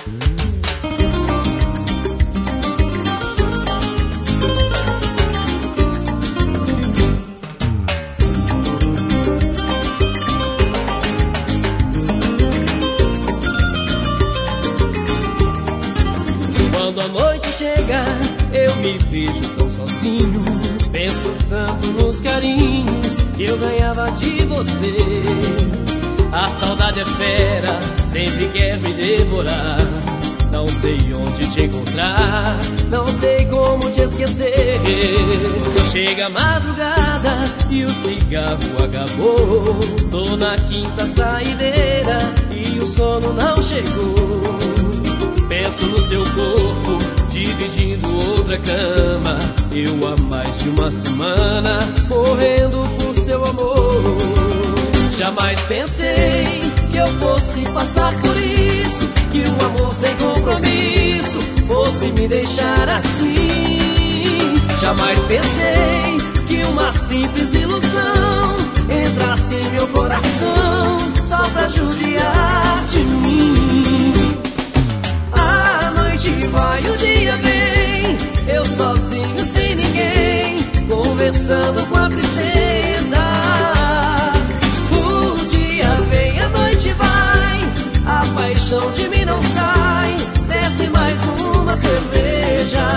Quando a noite chega, eu me vejo tão sozinho. Penso tanto nos carinhos que eu ganhava de você. A saudade é fera, sempre quer me devorar. Não sei onde te encontrar, não sei como te esquecer. Chega a madrugada e o cigarro acabou. Tô na quinta saideira e o sono não chegou. Penso no seu corpo, dividindo outra cama. Eu há mais de uma semana, morrendo por seu amor. Jamais pensei que eu fosse passar por isso, que um amor sem compromisso fosse me deixar assim. Jamais pensei que uma simples ilusão entrasse em meu coração só pra judiar de mim. A noite vai, o dia vem, eu sozinho sem ninguém, conversando com a tristeza. O dia vem, a noite vai, a paixão de mim não sai. Desce mais uma cerveja.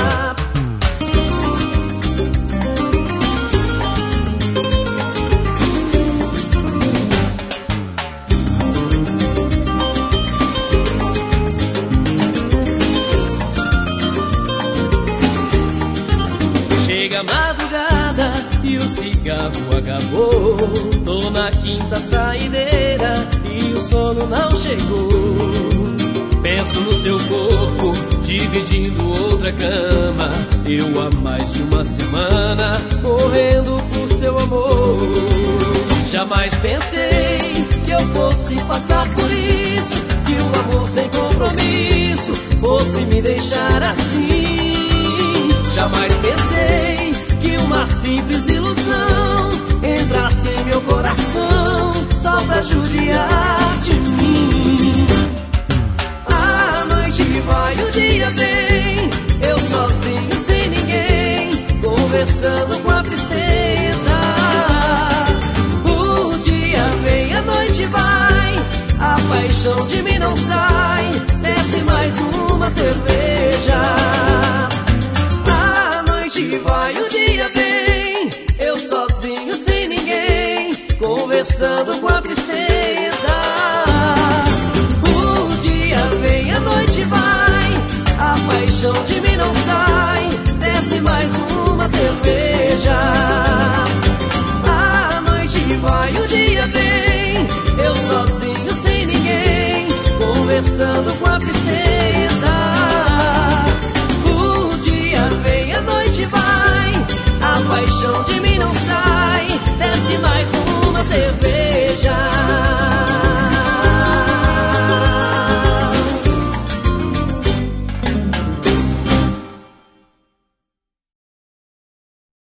Chega a madrugada e o cigarro acabou. Tô na quinta saideira e o sono não chegou. Penso no seu corpo, dividindo outra cama. Eu há mais de uma semana, morrendo por seu amor. Jamais pensei que eu fosse passar por isso, que um amor sem compromisso fosse me deixar assim. Jamais pensei que uma simples ilusão entrasse em meu coração só pra judiar de mim. A noite vai, o dia vem, eu sozinho sem ninguém, conversando com a tristeza. O dia vem, a noite vai, a paixão de mim não sai. Desce mais uma cerveja. Vai, o dia vem, eu sozinho sem ninguém, conversando com a tristeza. O dia vem, a noite vai, a paixão de mim